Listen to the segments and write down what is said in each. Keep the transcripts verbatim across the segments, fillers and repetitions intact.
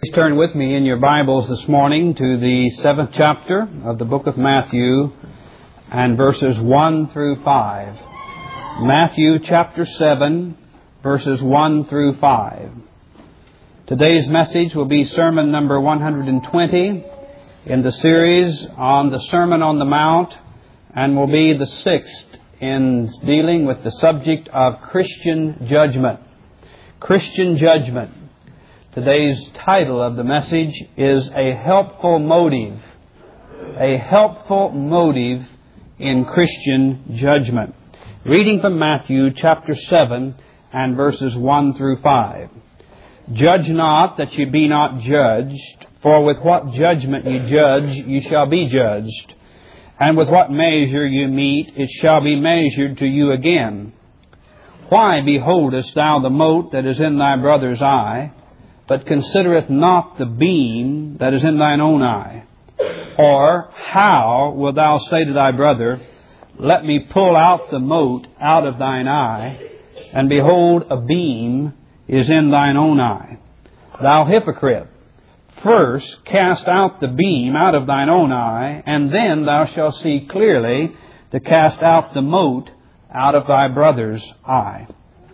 Please turn with me in your Bibles this morning to the seventh chapter of the book of Matthew and verses one through five. Matthew chapter seven, verses one through five. Today's message will be sermon number one hundred twenty in the series on the Sermon on the Mount, and will be the sixth in dealing with the subject of Christian judgment. Christian judgment. Today's title of the message is A Helpful Motive. A Helpful Motive in Christian Judgment. Reading from Matthew chapter seven and verses one through five. Judge not that ye be not judged, for with what judgment ye judge, ye shall be judged. And with what measure you mete, it shall be measured to you again. Why beholdest thou the mote that is in thy brother's eye, but considereth not the beam that is in thine own eye? Or how wilt thou say to thy brother, Let me pull out the mote out of thine eye, and behold, a beam is in thine own eye? Thou hypocrite, first cast out the beam out of thine own eye, and then thou shalt see clearly to cast out the mote out of thy brother's eye.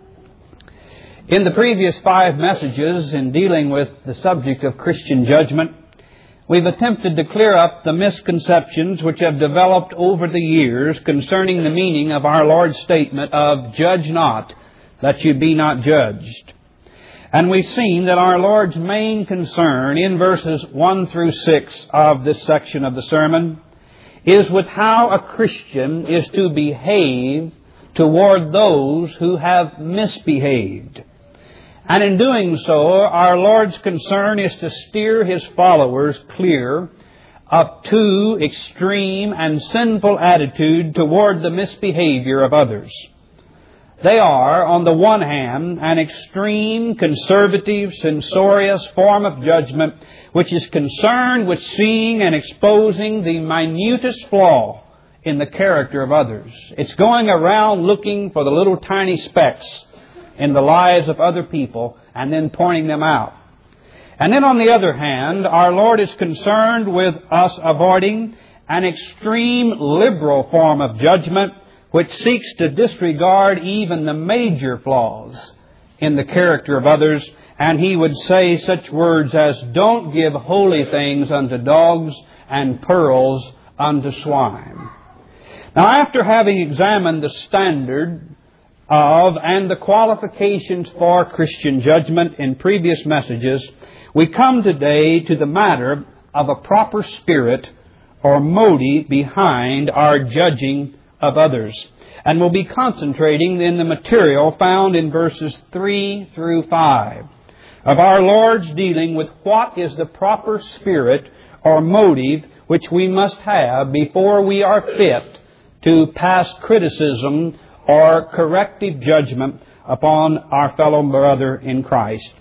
In the previous five messages in dealing with the subject of Christian judgment, we've attempted to clear up the misconceptions which have developed over the years concerning the meaning of our Lord's statement of judge not, that you be not judged. And we've seen that our Lord's main concern in verses one through six of this section of the sermon is with how a Christian is to behave toward those who have misbehaved. And in doing so, our Lord's concern is to steer His followers clear of too extreme and sinful attitude toward the misbehavior of others. They are, on the one hand, an extreme, conservative, censorious form of judgment which is concerned with seeing and exposing the minutest flaw in the character of others. It's going around looking for the little tiny specks in the lives of other people and then pointing them out. And then on the other hand, our Lord is concerned with us avoiding an extreme liberal form of judgment which seeks to disregard even the major flaws in the character of others. And He would say such words as, don't give holy things unto dogs and pearls unto swine. Now, after having examined the standard of and the qualifications for Christian judgment in previous messages, we come today to the matter of a proper spirit or motive behind our judging of others. And we'll be concentrating in the material found in verses three through five of our Lord's dealing with what is the proper spirit or motive which we must have before we are fit to pass criticism or corrective judgment upon our fellow brother in Christ.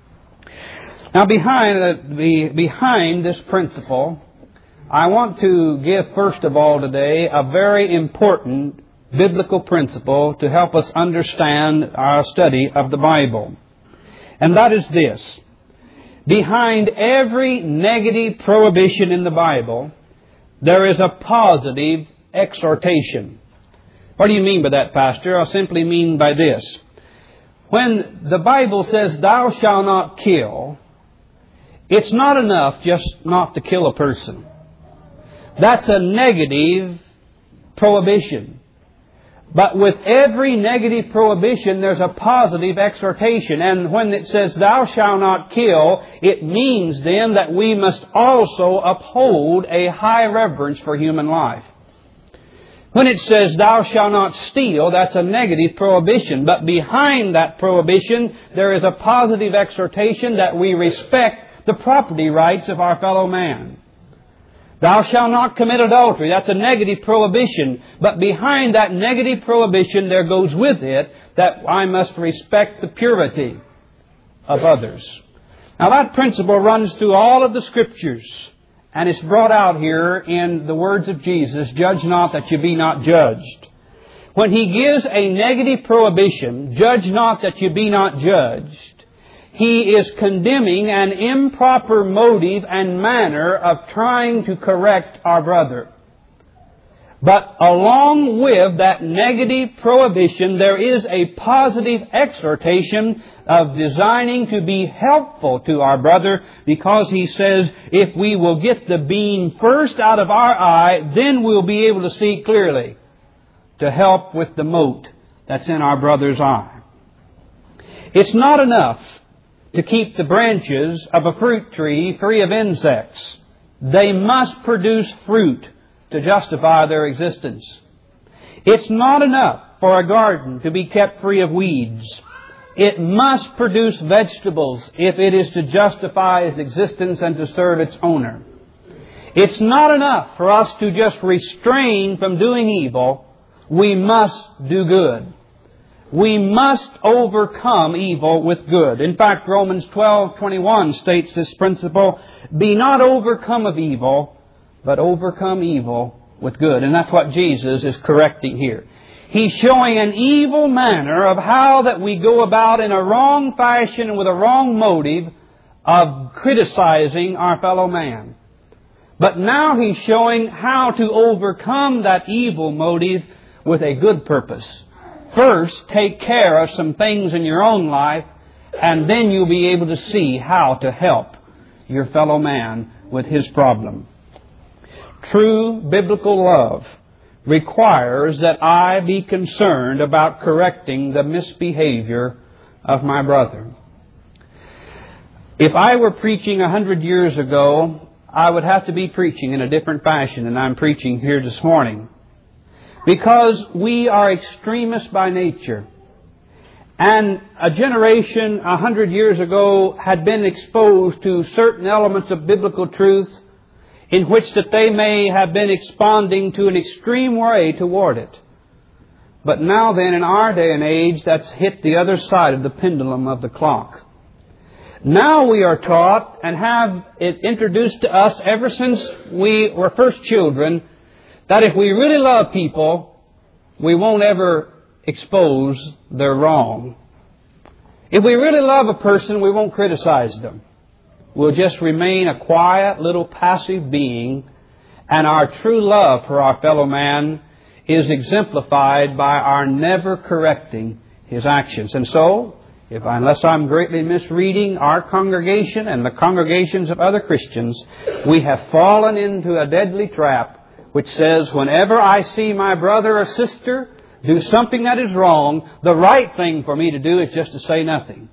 Now, behind, the, behind this principle, I want to give, first of all today, a very important biblical principle to help us understand our study of the Bible. And that is this. Behind every negative prohibition in the Bible, there is a positive exhortation. What do you mean by that, Pastor? I simply mean by this. When the Bible says, thou shalt not kill, it's not enough just not to kill a person. That's a negative prohibition. But with every negative prohibition, there's a positive exhortation. And when it says, thou shalt not kill, it means then that we must also uphold a high reverence for human life. When it says, thou shalt not steal, that's a negative prohibition. But behind that prohibition, there is a positive exhortation that we respect the property rights of our fellow man. Thou shalt not commit adultery. That's a negative prohibition. But behind that negative prohibition, there goes with it that I must respect the purity of others. Now, that principle runs through all of the Scriptures. And it's brought out here in the words of Jesus, judge not that you be not judged. When He gives a negative prohibition, judge not that you be not judged, he is condemning an improper motive and manner of trying to correct our brother. But along with that negative prohibition, there is a positive exhortation of designing to be helpful to our brother, because he says, if we will get the beam first out of our eye, then we'll be able to see clearly to help with the mote that's in our brother's eye. It's not enough to keep the branches of a fruit tree free of insects. They must produce fruit to justify their existence. It's not enough for a garden to be kept free of weeds. It must produce vegetables if it is to justify its existence and to serve its owner. It's not enough for us to just restrain from doing evil. We must do good. We must overcome evil with good. In fact, Romans twelve twenty-one states this principle, be not overcome of evil, but overcome evil with good. And that's what Jesus is correcting here. He's showing an evil manner of how that we go about in a wrong fashion and with a wrong motive of criticizing our fellow man. But now He's showing how to overcome that evil motive with a good purpose. First, take care of some things in your own life, and then you'll be able to see how to help your fellow man with his problem. True biblical love requires that I be concerned about correcting the misbehavior of my brother. If I were preaching a hundred years ago, I would have to be preaching in a different fashion than I'm preaching here this morning. Because we are extremists by nature. And a generation a hundred years ago had been exposed to certain elements of biblical truth in which that they may have been responding to an extreme way toward it. But now then, in our day and age, that's hit the other side of the pendulum of the clock. Now we are taught and have it introduced to us ever since we were first children that if we really love people, we won't ever expose their wrong. If we really love a person, we won't criticize them. We'll just remain a quiet little passive being, and our true love for our fellow man is exemplified by our never correcting his actions. And so, if unless I'm greatly misreading our congregation and the congregations of other Christians, we have fallen into a deadly trap which says, whenever I see my brother or sister do something that is wrong, the right thing for me to do is just to say nothing.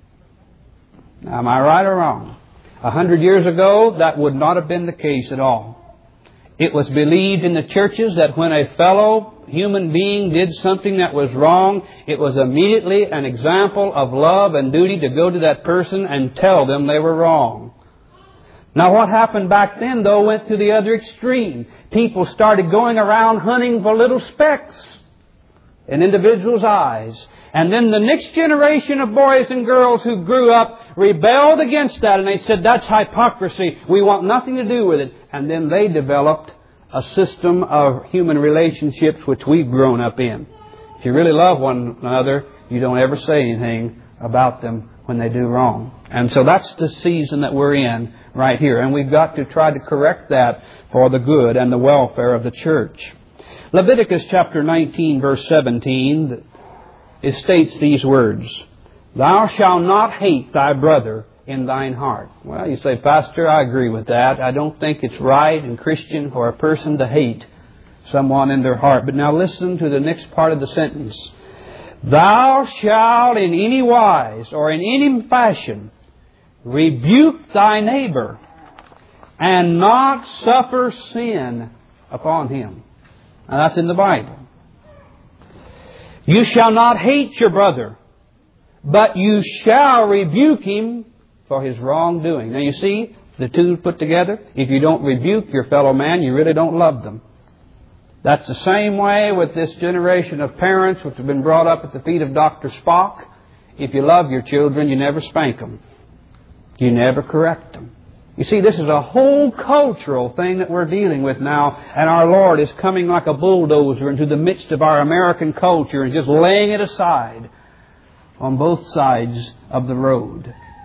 Now, am I right or wrong? A hundred years ago, that would not have been the case at all. It was believed in the churches that when a fellow human being did something that was wrong, it was immediately an example of love and duty to go to that person and tell them they were wrong. Now, what happened back then, though, went to the other extreme. People started going around hunting for little specks in individuals' eyes. And then the next generation of boys and girls who grew up rebelled against that, and they said, that's hypocrisy. We want nothing to do with it. And then they developed a system of human relationships which we've grown up in. If you really love one another, you don't ever say anything about them when they do wrong. And so that's the season that we're in right here. And we've got to try to correct that for the good and the welfare of the church. Leviticus chapter nineteen, verse seventeen, it states these words, thou shalt not hate thy brother in thine heart. Well, you say, Pastor, I agree with that. I don't think it's right and Christian for a person to hate someone in their heart. But now listen to the next part of the sentence. Thou shalt in any wise or in any fashion rebuke thy neighbor and not suffer sin upon him. Now that's in the Bible. You shall not hate your brother, but you shall rebuke him for his wrongdoing. Now you see the two put together. If you don't rebuke your fellow man, you really don't love them. That's the same way with this generation of parents which have been brought up at the feet of Doctor Spock. If you love your children, you never spank them. You never correct them. You see, this is a whole cultural thing that we're dealing with now, and our Lord is coming like a bulldozer into the midst of our American culture and just laying it aside on both sides of the road.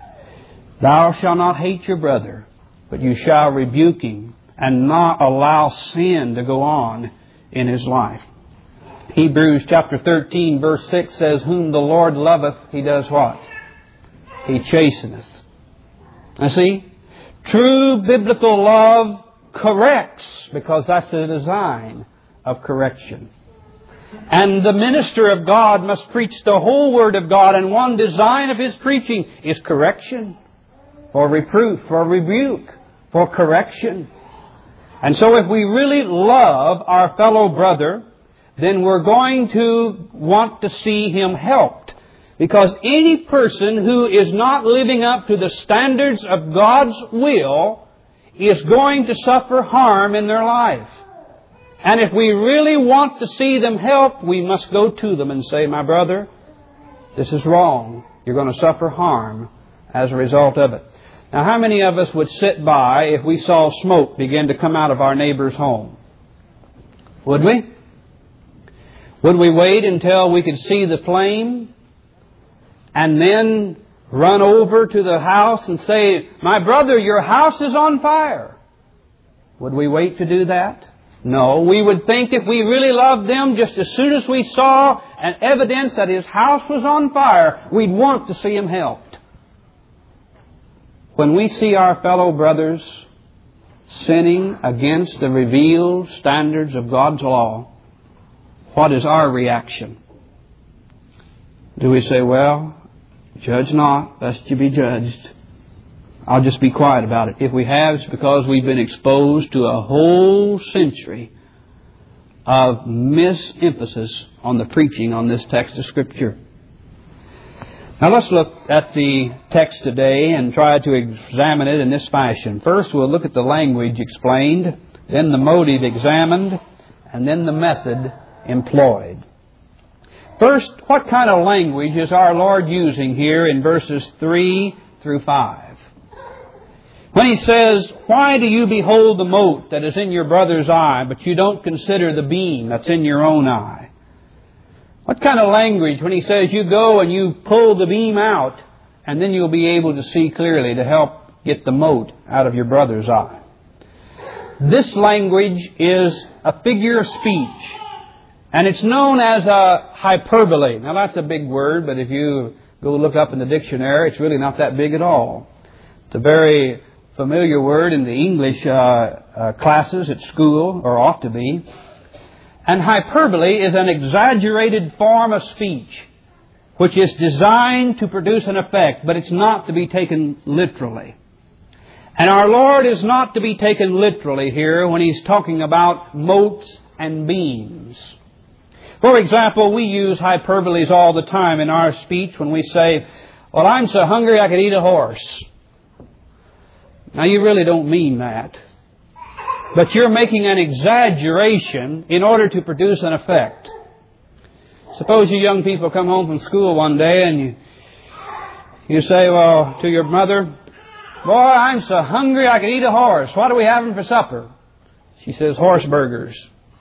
Thou shalt not hate your brother, but you shall rebuke him, and not allow sin to go on in his life. Hebrews chapter thirteen verse six says, Whom the Lord loveth, He does what? He chasteneth. Now see, true biblical love corrects, because that's the design of correction. And the minister of God must preach the whole Word of God, and one design of his preaching is correction, for reproof, for rebuke, for correction. And so if we really love our fellow brother, then we're going to want to see him helped. Because any person who is not living up to the standards of God's will is going to suffer harm in their life. And if we really want to see them helped, we must go to them and say, My brother, this is wrong. You're going to suffer harm as a result of it. Now, how many of us would sit by if we saw smoke begin to come out of our neighbor's home? Would we? Would we wait until we could see the flame and then run over to the house and say, My brother, your house is on fire? Would we wait to do that? No. We would think if we really loved them, just as soon as we saw an evidence that his house was on fire, we'd want to see him helped. When we see our fellow brothers sinning against the revealed standards of God's law, what is our reaction? Do we say, well, judge not, lest you be judged. I'll just be quiet about it. If we have, it's because we've been exposed to a whole century of misemphasis on the preaching on this text of Scripture. Now let's look at the text today and try to examine it in this fashion. First, we'll look at the language explained, then the motive examined, and then the method employed. First, what kind of language is our Lord using here in verses three through five? When He says, Why do you behold the mote that is in your brother's eye, but you don't consider the beam that's in your own eye? What kind of language when He says you go and you pull the beam out, and then you'll be able to see clearly to help get the mote out of your brother's eye? This language is a figure of speech. And it's known as a hyperbole. Now that's a big word, but if you go look up in the dictionary, it's really not that big at all. It's a very familiar word in the English uh, uh, classes at school, or ought to be. And hyperbole is an exaggerated form of speech, which is designed to produce an effect, but it's not to be taken literally. And our Lord is not to be taken literally here when He's talking about motes and beams. For example, we use hyperboles all the time in our speech when we say, Well, I'm so hungry I could eat a horse. Now, you really don't mean that. But you're making an exaggeration in order to produce an effect. Suppose you young people come home from school one day and you, you say, well, to your mother, Boy, I'm so hungry I could eat a horse. What are we having for supper? She says, horse burgers.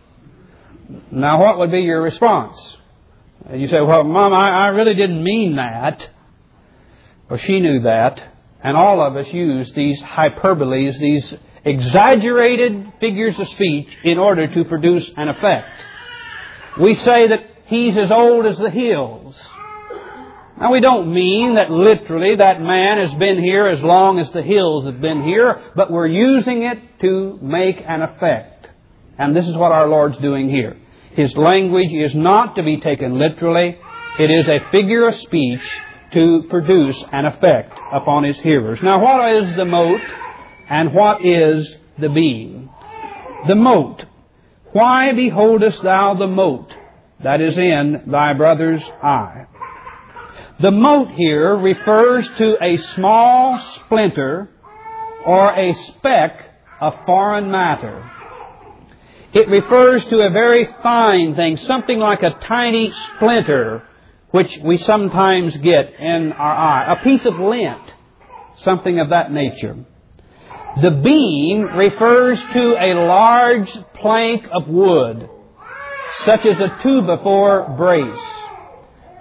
Now, what would be your response? You say, well, Mom, I, I really didn't mean that. Well, she knew that. And all of us use these hyperboles, these exaggerated figures of speech in order to produce an effect. We say that he's as old as the hills. Now, we don't mean that literally that man has been here as long as the hills have been here, but we're using it to make an effect. And this is what our Lord's doing here. His language is not to be taken literally. It is a figure of speech to produce an effect upon His hearers. Now, what is the mote and what is the beam? The mote. Why beholdest thou the mote that is in thy brother's eye? The mote here refers to a small splinter or a speck of foreign matter. It refers to a very fine thing, something like a tiny splinter, which we sometimes get in our eye. A piece of lint, something of that nature. The beam refers to a large plank of wood, such as a two by four brace.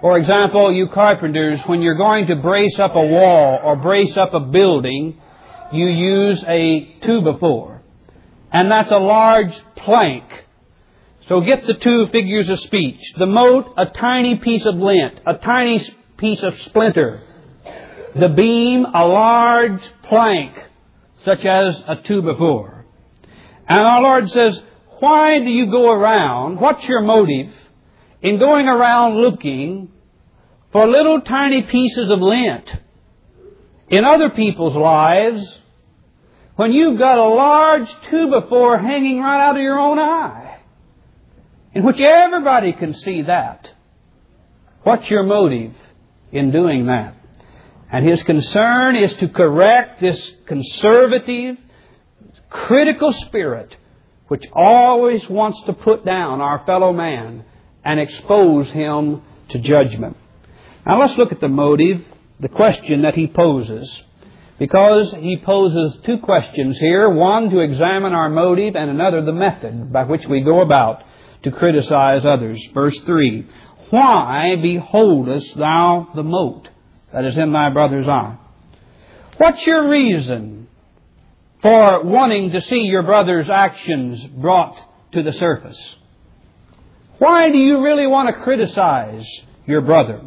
For example, you carpenters, when you're going to brace up a wall or brace up a building, you use a two by four. And that's a large plank. So get the two figures of speech. The moat, a tiny piece of lint, a tiny piece of splinter. The beam, a large plank, such as a two by four. And our Lord says, why do you go around? What's your motive in going around looking for little tiny pieces of lint in other people's lives when you've got a large two by four hanging right out of your own eye, in which everybody can see that? What's your motive in doing that? And His concern is to correct this conservative, critical spirit which always wants to put down our fellow man and expose him to judgment. Now let's look at the motive, the question that he poses. Because he poses two questions here. One, to examine our motive, and another, the method by which we go about to criticize others. Verse three, why beholdest thou the mote that is in thy brother's eye? What's your reason for wanting to see your brother's actions brought to the surface? Why do you really want to criticize your brother?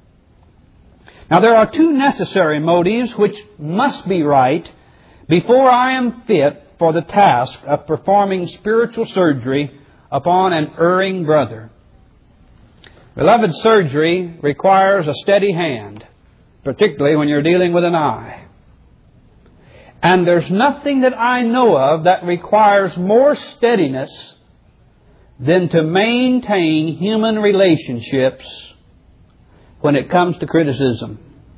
Now, there are two necessary motives which must be right before I am fit for the task of performing spiritual surgery upon an erring brother. Beloved, surgery requires a steady hand, particularly when you're dealing with an eye. And there's nothing that I know of that requires more steadiness than to maintain human relationships when it comes to criticism.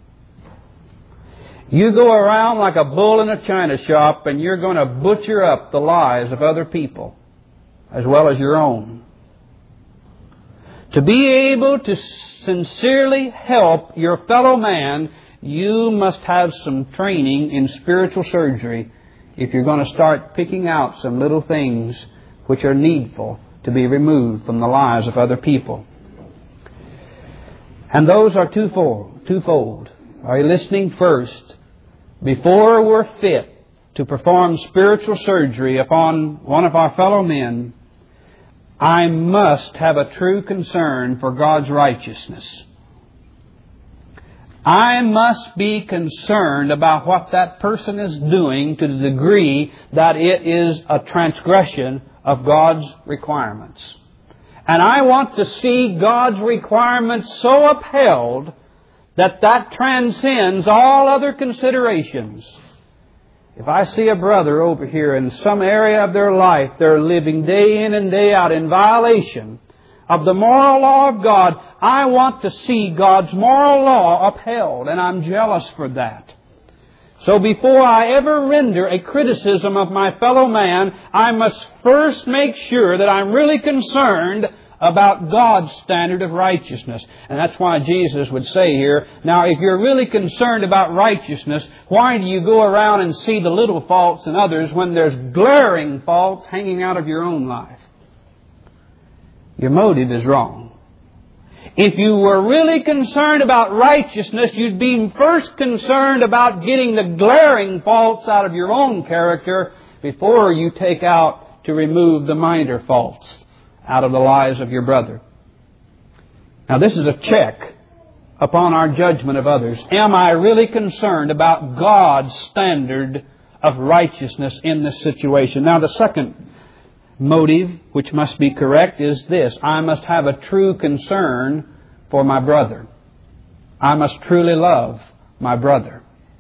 You go around like a bull in a china shop and you're going to butcher up the lives of other people as well as your own. To be able to sincerely help your fellow man, you must have some training in spiritual surgery if you're going to start picking out some little things which are needful to be removed from the lives of other people. And those are twofold. twofold. Are you listening? First, before we're fit to perform spiritual surgery upon one of our fellow men, I must have a true concern for God's righteousness. I must be concerned about what that person is doing to the degree that it is a transgression of God's requirements. And I want to see God's requirements so upheld that that transcends all other considerations. If I see a brother over here in some area of their life, they're living day in and day out in violation of the moral law of God, I want to see God's moral law upheld, and I'm jealous for that. So before I ever render a criticism of my fellow man, I must first make sure that I'm really concerned about God's standard of righteousness. And that's why Jesus would say here, now if you're really concerned about righteousness, why do you go around and see the little faults in others when there's glaring faults hanging out of your own life? Your motive is wrong. If you were really concerned about righteousness, you'd be first concerned about getting the glaring faults out of your own character before you take out to remove the minor faults out of the lives of your brother. Now, this is a check upon our judgment of others. Am I really concerned about God's standard of righteousness in this situation? Now, the second motive, which must be correct, is this. I must have a true concern for my brother. I must truly love my brother.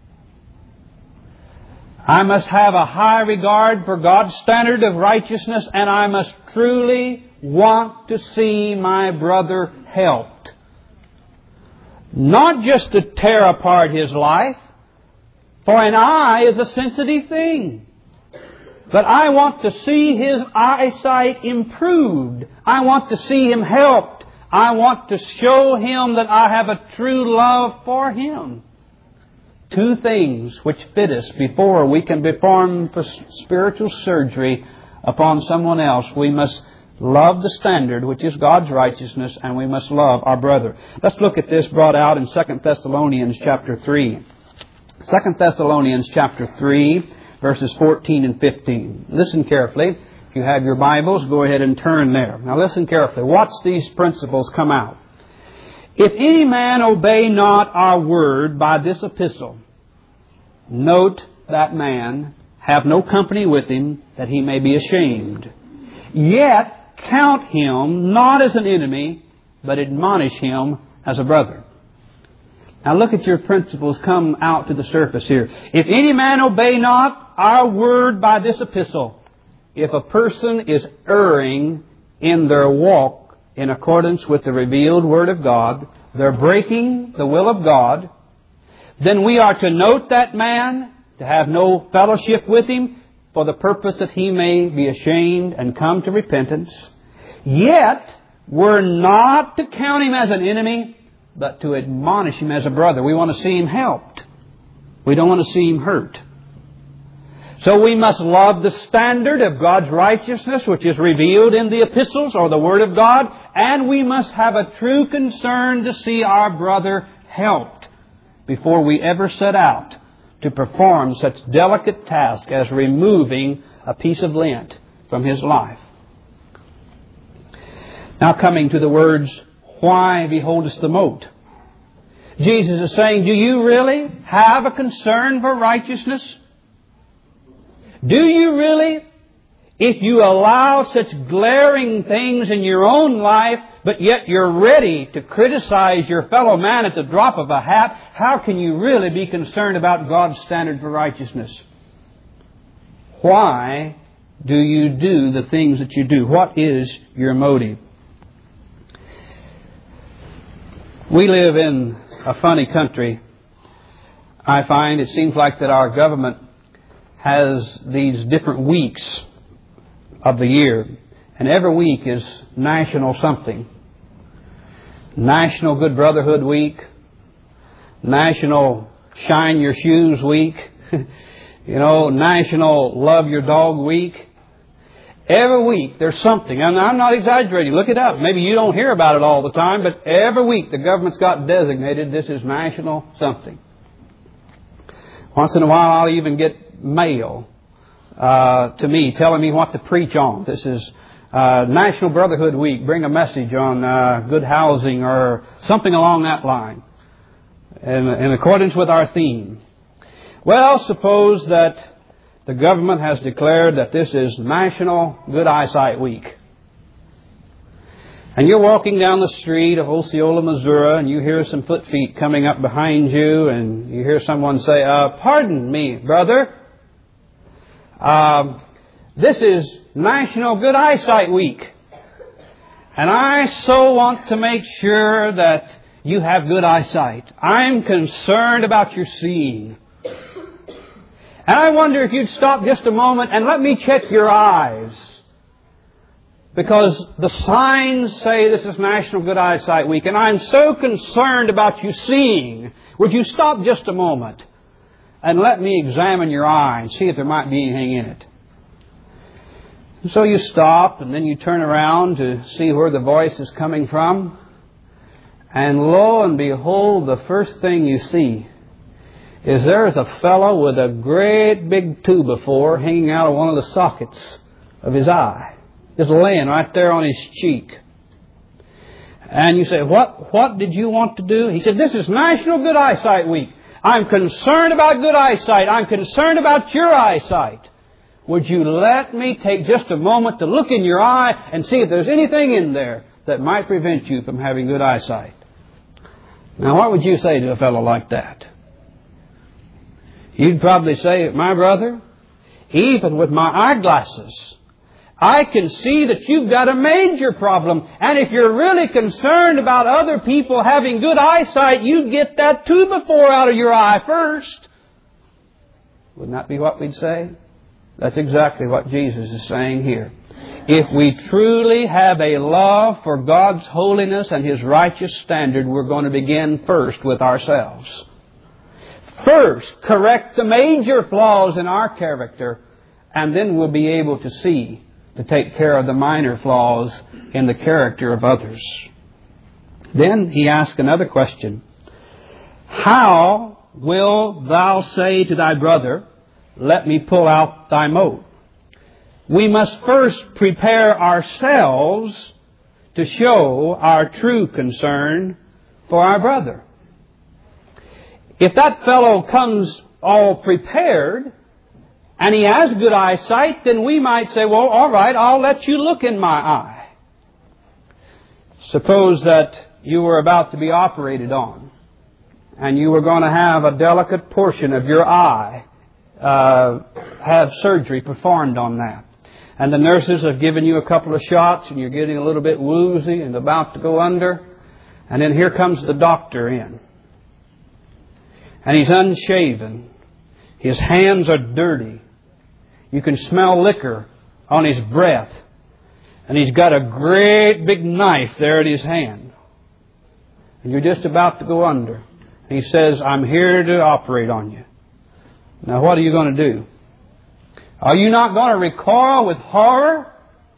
I must have a high regard for God's standard of righteousness, and I must truly want to see my brother helped. Not just to tear apart his life, for an eye is a sensitive thing. But I want to see his eyesight improved. I want to see him helped. I want to show him that I have a true love for him. Two things which fit us before we can perform spiritual surgery upon someone else. We must love the standard, which is God's righteousness, and we must love our brother. Let's look at this brought out in Second Thessalonians chapter three. Second Thessalonians chapter three, verses fourteen and fifteen. Listen carefully. If you have your Bibles, go ahead and turn there. Now listen carefully. Watch these principles come out. If any man obey not our word by this epistle, note that man, have no company with him, that he may be ashamed. Yet count him not as an enemy, but admonish him as a brother. Now look at your principles come out to the surface here. If any man obey not our word by this epistle, if a person is erring in their walk in accordance with the revealed Word of God, they're breaking the will of God, then we are to note that man, to have no fellowship with him, for the purpose that he may be ashamed and come to repentance. Yet, we're not to count him as an enemy, but to admonish him as a brother. We want to see him helped. We don't want to see him hurt. So we must love the standard of God's righteousness, which is revealed in the epistles or the Word of God, and we must have a true concern to see our brother helped before we ever set out to perform such delicate task as removing a piece of lint from his life. Now coming to the words, why beholdest the mote? Jesus is saying, do you really have a concern for righteousness? Do you really? If you allow such glaring things in your own life, but yet you're ready to criticize your fellow man at the drop of a hat, how can you really be concerned about God's standard for righteousness? Why do you do the things that you do? What is your motive? We live in a funny country. I find it seems like that our government has these different weeks of the year. And every week is national something. National Good Brotherhood Week. National Shine Your Shoes Week. You know, National Love Your Dog Week. Every week there's something. And I'm not exaggerating. Look it up. Maybe you don't hear about it all the time, but every week the government's got designated this is national something. Once in a while I'll even get mail uh, to me telling me what to preach on. This is uh, National Brotherhood Week. Bring a message on uh, good housing or something along that line in, in accordance with our theme. Well, suppose that the government has declared that this is National Good Eyesight Week. And you're walking down the street of Osceola, Missouri, and you hear some foot feet coming up behind you, and you hear someone say, uh, pardon me, brother. Uh, this is National Good Eyesight Week. And I so want to make sure that you have good eyesight. I'm concerned about your seeing. And I wonder if you'd stop just a moment and let me check your eyes. Because the signs say this is National Good Eyesight Week, and I'm so concerned about you seeing. Would you stop just a moment and let me examine your eye and see if there might be anything in it? And so you stop, and then you turn around to see where the voice is coming from. And lo and behold, the first thing you see is there's a fellow with a great big two by four hanging out of one of the sockets of his eye. Just laying right there on his cheek. And you say, what, what did you want to do? He said, this is National Good Eyesight Week. I'm concerned about good eyesight. I'm concerned about your eyesight. Would you let me take just a moment to look in your eye and see if there's anything in there that might prevent you from having good eyesight? Now, what would you say to a fellow like that? You'd probably say, my brother, even with my eyeglasses, I can see that you've got a major problem. And if you're really concerned about other people having good eyesight, you get that two by four out of your eye first. Wouldn't that be what we'd say? That's exactly what Jesus is saying here. If we truly have a love for God's holiness and His righteous standard, we're going to begin first with ourselves. First, correct the major flaws in our character, and then we'll be able to see to take care of the minor flaws in the character of others. Then he asked another question. How wilt thou say to thy brother, let me pull out thy mote? We must first prepare ourselves to show our true concern for our brother. If that fellow comes all prepared and he has good eyesight, then we might say, well, all right, I'll let you look in my eye. Suppose that you were about to be operated on and you were going to have a delicate portion of your eye uh, have surgery performed on that. And the nurses have given you a couple of shots and you're getting a little bit woozy and about to go under. And then here comes the doctor in. And he's unshaven. His hands are dirty. You can smell liquor on his breath. And he's got a great big knife there in his hand. And you're just about to go under. And he says, I'm here to operate on you. Now what are you going to do? Are you not going to recoil with horror?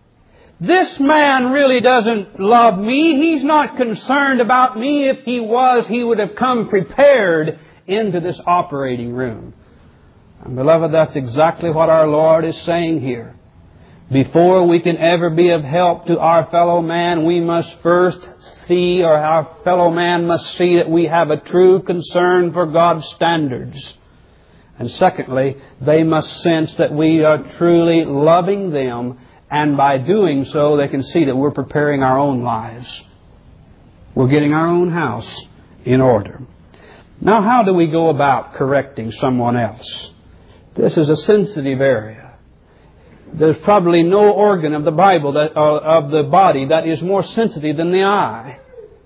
This man really doesn't love me. He's not concerned about me. If he was, he would have come prepared into this operating room. And beloved, that's exactly what our Lord is saying here. Before we can ever be of help to our fellow man, we must first see, or our fellow man must see, that we have a true concern for God's standards. And secondly, they must sense that we are truly loving them, and by doing so, they can see that we're preparing our own lives. We're getting our own house in order. Now, how do we go about correcting someone else? This is a sensitive area. There's probably no organ of the Bible, that, uh, of the body, that is more sensitive than the eye.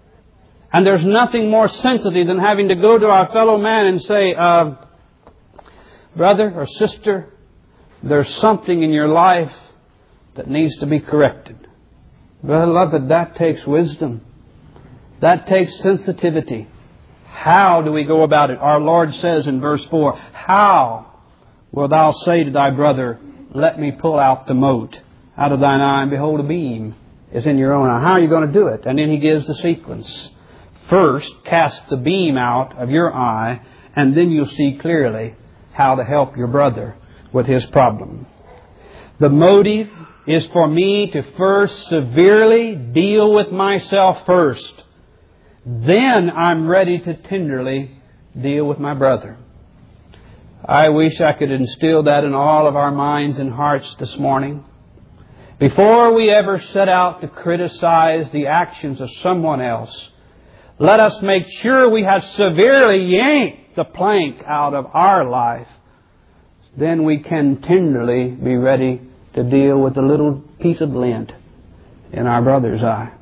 And there's nothing more sensitive than having to go to our fellow man and say, uh, brother or sister, there's something in your life that needs to be corrected. Beloved, that takes wisdom. That takes sensitivity. How do we go about it? Our Lord says in verse four, how wilt thou say to thy brother, let me pull out the mote out of thine eye, and behold, a beam is in your own eye. How are you going to do it? And then he gives the sequence. First, cast the beam out of your eye, and then you'll see clearly how to help your brother with his problem. The motive is for me to first severely deal with myself first. Then I'm ready to tenderly deal with my brother. I wish I could instill that in all of our minds and hearts this morning. Before we ever set out to criticize the actions of someone else, let us make sure we have severely yanked the plank out of our life. Then we can tenderly be ready to deal with the little piece of lint in our brother's eye.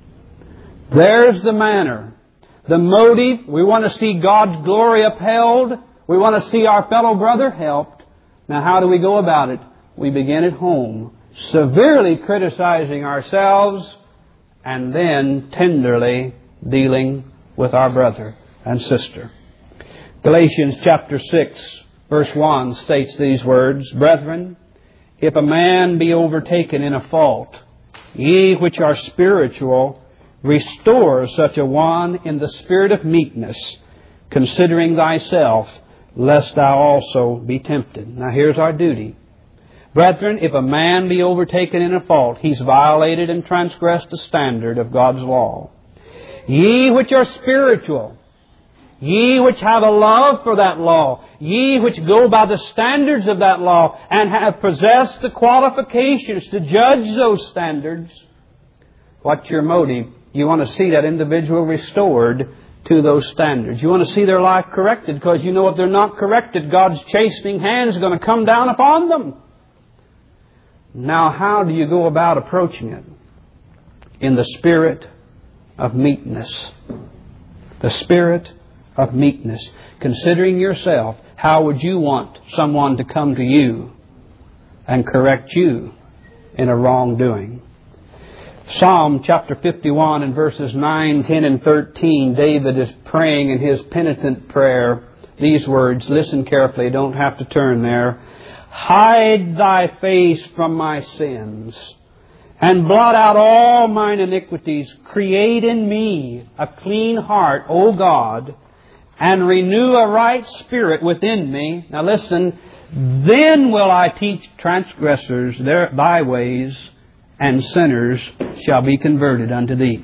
There's the manner, the motive. We want to see God's glory upheld. We want to see our fellow brother helped. Now, how do we go about it? We begin at home, severely criticizing ourselves, and then tenderly dealing with our brother and sister. Galatians chapter six, verse one states these words, Brethren, if a man be overtaken in a fault, ye which are spiritual, restore such a one in the spirit of meekness, considering thyself, lest thou also be tempted. Now here's our duty. Brethren, if a man be overtaken in a fault, he's violated and transgressed the standard of God's law. Ye which are spiritual, ye which have a love for that law, ye which go by the standards of that law and have possessed the qualifications to judge those standards, what's your motive? You want to see that individual restored to those standards. You want to see their life corrected, because you know if they're not corrected, God's chastening hand is going to come down upon them. Now, how do you go about approaching it? In the spirit of meekness. The spirit of meekness. Considering yourself, how would you want someone to come to you and correct you in a wrongdoing? Psalm chapter fifty-one and verses nine, ten, and thirteen, David is praying in his penitent prayer these words. Listen carefully, don't have to turn there. Hide Thy face from my sins, and blot out all mine iniquities. Create in me a clean heart, O God, and renew a right spirit within me. Now listen, then will I teach transgressors their, Thy ways, and sinners shall be converted unto Thee.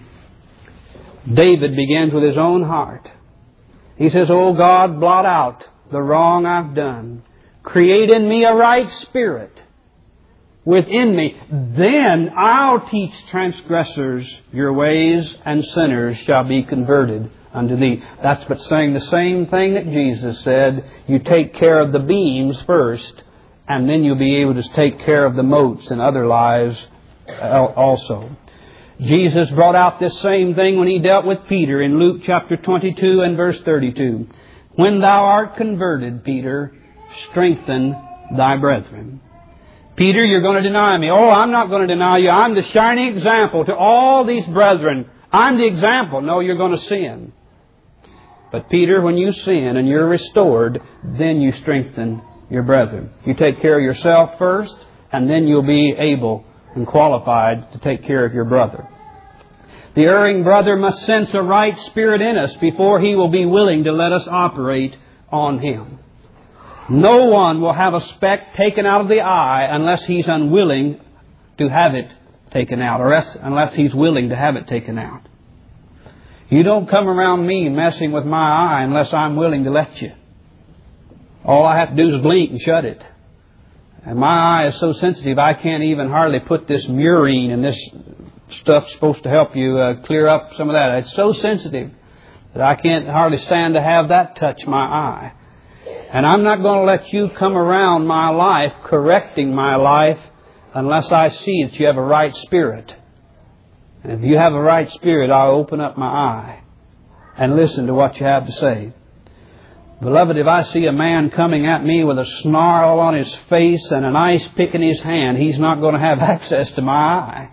David begins with his own heart. He says, O God, blot out the wrong I've done. Create in me a right spirit within me. Then I'll teach transgressors your ways, and sinners shall be converted unto Thee. That's but saying the same thing that Jesus said. You take care of the beams first, and then you'll be able to take care of the motes in other lives also. Jesus brought out this same thing when He dealt with Peter in Luke chapter twenty-two and verse thirty-two. When thou art converted, Peter, strengthen thy brethren. Peter, you're going to deny me. Oh, I'm not going to deny you. I'm the shining example to all these brethren. I'm the example. No, you're going to sin. But Peter, when you sin and you're restored, then you strengthen your brethren. You take care of yourself first, and then you'll be able and qualified to take care of your brother. The erring brother must sense a right spirit in us before he will be willing to let us operate on him. No one will have a speck taken out of the eye unless he's unwilling to have it taken out, or unless he's willing to have it taken out. You don't come around me messing with my eye unless I'm willing to let you. All I have to do is blink and shut it. And my eye is so sensitive I can't even hardly put this murine and this stuff supposed to help you uh, clear up some of that. It's so sensitive that I can't hardly stand to have that touch my eye. And I'm not going to let you come around my life, correcting my life, unless I see that you have a right spirit. And if you have a right spirit, I'll open up my eye and listen to what you have to say. Beloved, if I see a man coming at me with a snarl on his face and an ice pick in his hand, he's not going to have access to my eye.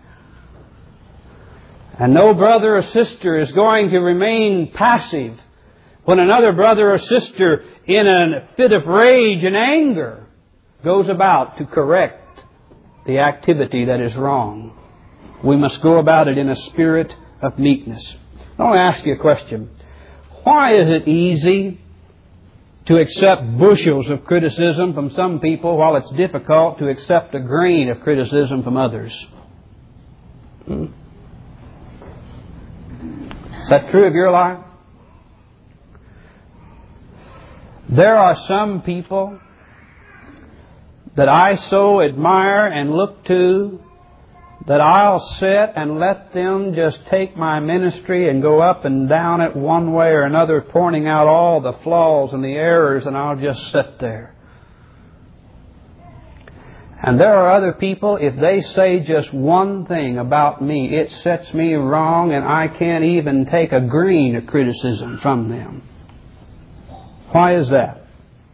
And no brother or sister is going to remain passive when another brother or sister in a fit of rage and anger goes about to correct the activity that is wrong. We must go about it in a spirit of meekness. I want to ask you a question. Why is it easy to accept bushels of criticism from some people while it's difficult to accept a grain of criticism from others? Hmm? Is that true of your life? There are some people that I so admire and look to that I'll sit and let them just take my ministry and go up and down it one way or another, pointing out all the flaws and the errors, and I'll just sit there. And there are other people, if they say just one thing about me, it sets me wrong, and I can't even take a grain of criticism from them. Why is that?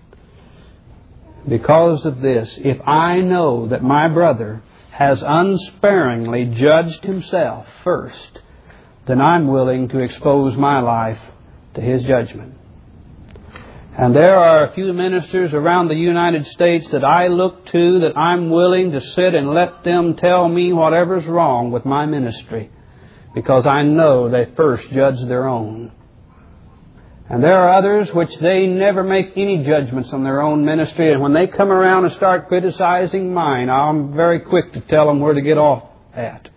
Because of this. If I know that my brother has unsparingly judged himself first, then I'm willing to expose my life to his judgment. And there are a few ministers around the United States that I look to that I'm willing to sit and let them tell me whatever's wrong with my ministry, because I know they first judged their own. And there are others which they never make any judgments on their own ministry, and when they come around and start criticizing mine, I'm very quick to tell them where to get off at.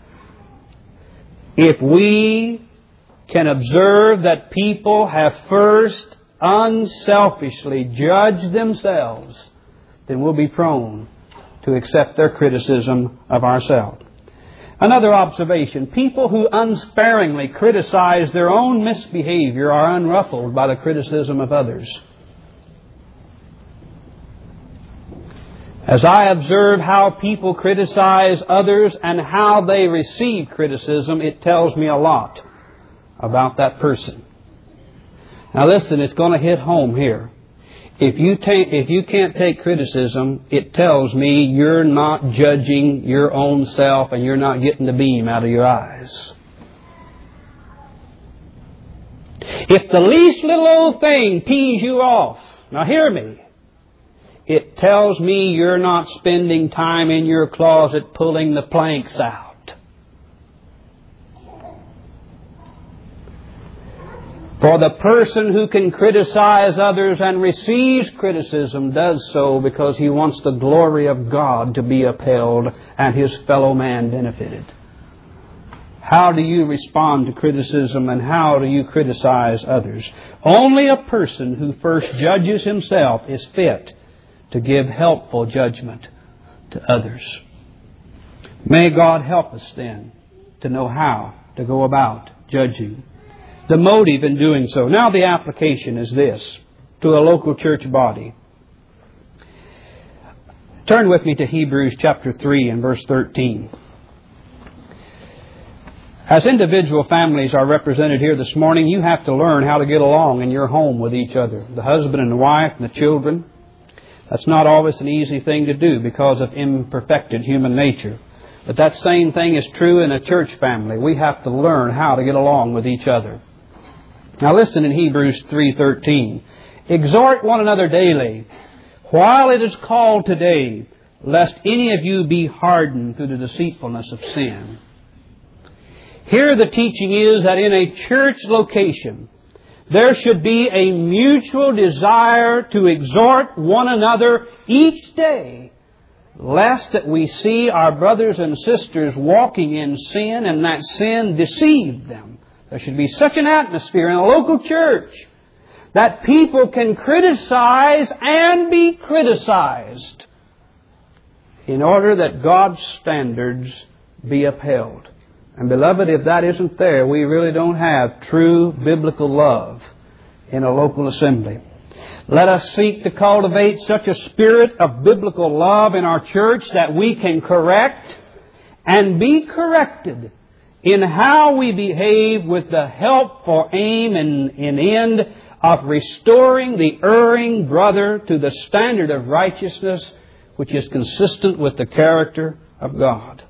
If we can observe that people have first unselfishly judged themselves, then we'll be prone to accept their criticism of ourselves. Another observation, people who unsparingly criticize their own misbehavior are unruffled by the criticism of others. As I observe how people criticize others and how they receive criticism, it tells me a lot about that person. Now listen, it's going to hit home here. If you take, if you can't take criticism, it tells me you're not judging your own self and you're not getting the beam out of your eyes. If the least little old thing pees you off, now hear me, it tells me you're not spending time in your closet pulling the planks out. For the person who can criticize others and receives criticism does so because he wants the glory of God to be upheld and his fellow man benefited. How do you respond to criticism and how do you criticize others? Only a person who first judges himself is fit to give helpful judgment to others. May God help us then to know how to go about judging. The motive in doing so. Now the application is this to a local church body. Turn with me to Hebrews chapter three and verse thirteen. As individual families are represented here this morning, you have to learn how to get along in your home with each other. The husband and the wife and the children. That's not always an easy thing to do because of imperfected human nature. But that same thing is true in a church family. We have to learn how to get along with each other. Now listen in Hebrews three thirteen. Exhort one another daily, while it is called today, lest any of you be hardened through the deceitfulness of sin. Here the teaching is that in a church location, there should be a mutual desire to exhort one another each day, lest that we see our brothers and sisters walking in sin and that sin deceive them. There should be such an atmosphere in a local church that people can criticize and be criticized in order that God's standards be upheld. And beloved, if that isn't there, we really don't have true biblical love in a local assembly. Let us seek to cultivate such a spirit of biblical love in our church that we can correct and be corrected in how we behave with the helpful aim and, and end of restoring the erring brother to the standard of righteousness which is consistent with the character of God.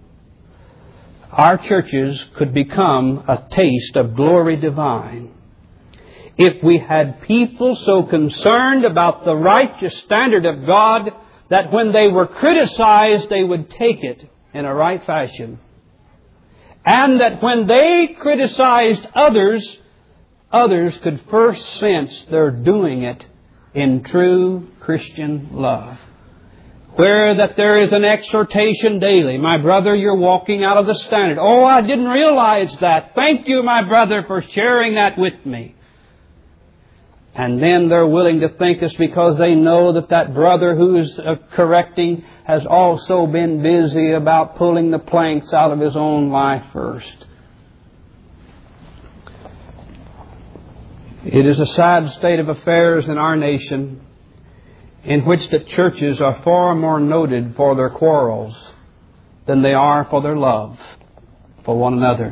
Our churches could become a taste of glory divine if we had people so concerned about the righteous standard of God that when they were criticized, they would take it in a right fashion. And that when they criticized others, others could first sense they're doing it in true Christian love. Where that there is an exhortation daily. My brother, you're walking out of the standard. Oh, I didn't realize that. Thank you, my brother, for sharing that with me. And then they're willing to think it's because they know that that brother who is uh, correcting has also been busy about pulling the planks out of his own life first. It is a sad state of affairs in our nation in which the churches are far more noted for their quarrels than they are for their love for one another.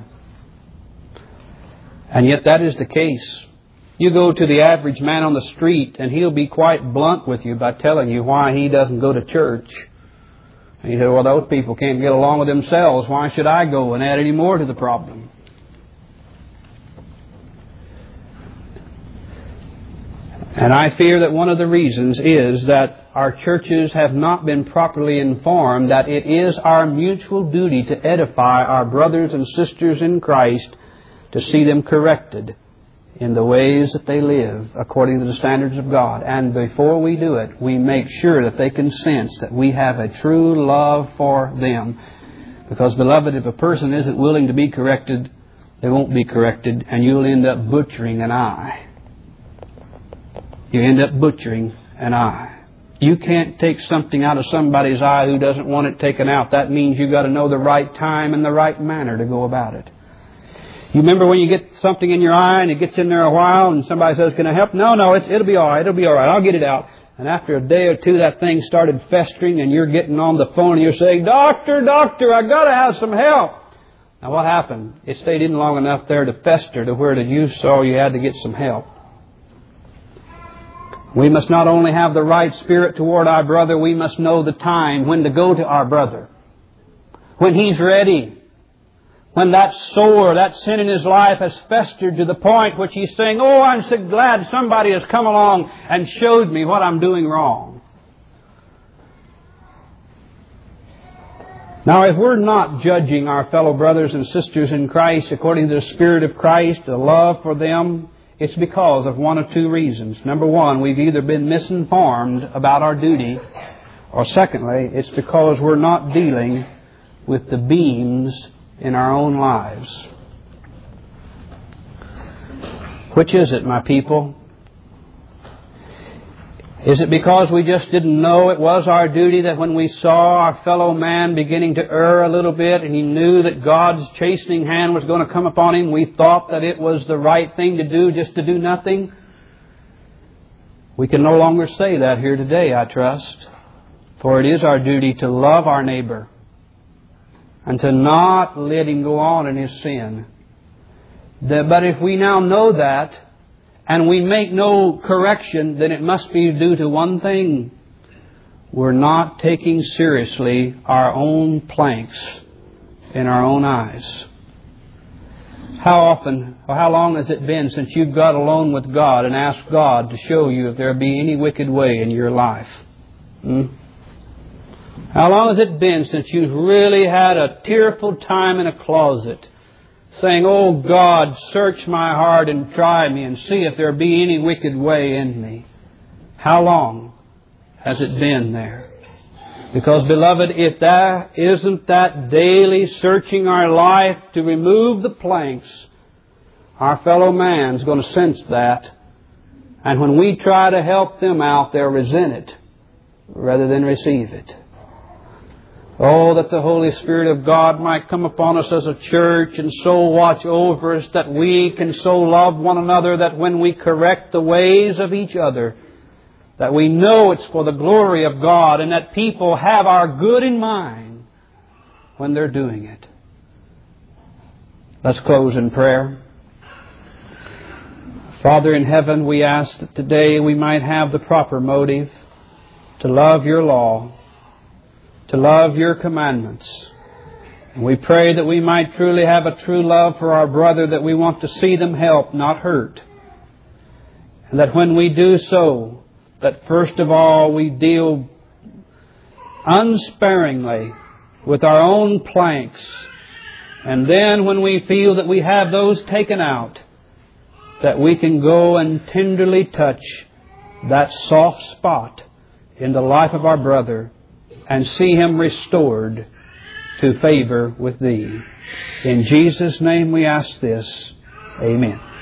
And yet that is the case. You go to the average man on the street and he'll be quite blunt with you by telling you why he doesn't go to church. And you say, well, those people can't get along with themselves. Why should I go and add any more to the problem? And I fear that one of the reasons is that our churches have not been properly informed that it is our mutual duty to edify our brothers and sisters in Christ, to see them corrected in the ways that they live according to the standards of God. And before we do it, we make sure that they can sense that we have a true love for them. Because, beloved, if a person isn't willing to be corrected, they won't be corrected, and you'll end up butchering an eye. You end up butchering an eye. You can't take something out of somebody's eye who doesn't want it taken out. That means you've got to know the right time and the right manner to go about it. You remember when you get something in your eye and it gets in there a while and somebody says, can I help? No, no, it's, it'll be all right. It'll be all right. I'll get it out. And after a day or two, that thing started festering and you're getting on the phone and you're saying, Doctor, doctor, I got to have some help. Now what happened? It stayed in long enough there to fester to where that you saw you had to get some help. We must not only have the right spirit toward our brother, we must know the time when to go to our brother. When he's ready. When that sore, that sin in his life has festered to the point which he's saying, oh, I'm so glad somebody has come along and showed me what I'm doing wrong. Now, if we're not judging our fellow brothers and sisters in Christ according to the Spirit of Christ, the love for them, it's because of one of two reasons. Number one, we've either been misinformed about our duty, or secondly, it's because we're not dealing with the beams in our own lives. Which is it, my people? Is it because we just didn't know it was our duty that when we saw our fellow man beginning to err a little bit and he knew that God's chastening hand was going to come upon him, we thought that it was the right thing to do just to do nothing? We can no longer say that here today, I trust. For it is our duty to love our neighbor and to not let him go on in his sin. But if we now know that, and we make no correction, then it must be due to one thing. We're not taking seriously our own planks in our own eyes. How often, or how long has it been since you've got alone with God and asked God to show you if there be any wicked way in your life? Hmm? How long has it been since you've really had a tearful time in a closet, saying, "Oh God, search my heart and try me and see if there be any wicked way in me"? How long has it been there? Because, beloved, if that isn't that daily searching our life to remove the planks, our fellow man's going to sense that. And when we try to help them out, they'll resent it rather than receive it. Oh, that the Holy Spirit of God might come upon us as a church and so watch over us that we can so love one another that when we correct the ways of each other, that we know it's for the glory of God and that people have our good in mind when they're doing it. Let's close in prayer. Father in heaven, we ask that today we might have the proper motive to love your law, to love your commandments. And we pray that we might truly have a true love for our brother, that we want to see them help, not hurt. And that when we do so, that first of all we deal unsparingly with our own planks. And then when we feel that we have those taken out, that we can go and tenderly touch that soft spot in the life of our brother and see him restored to favor with Thee. In Jesus' name we ask this. Amen.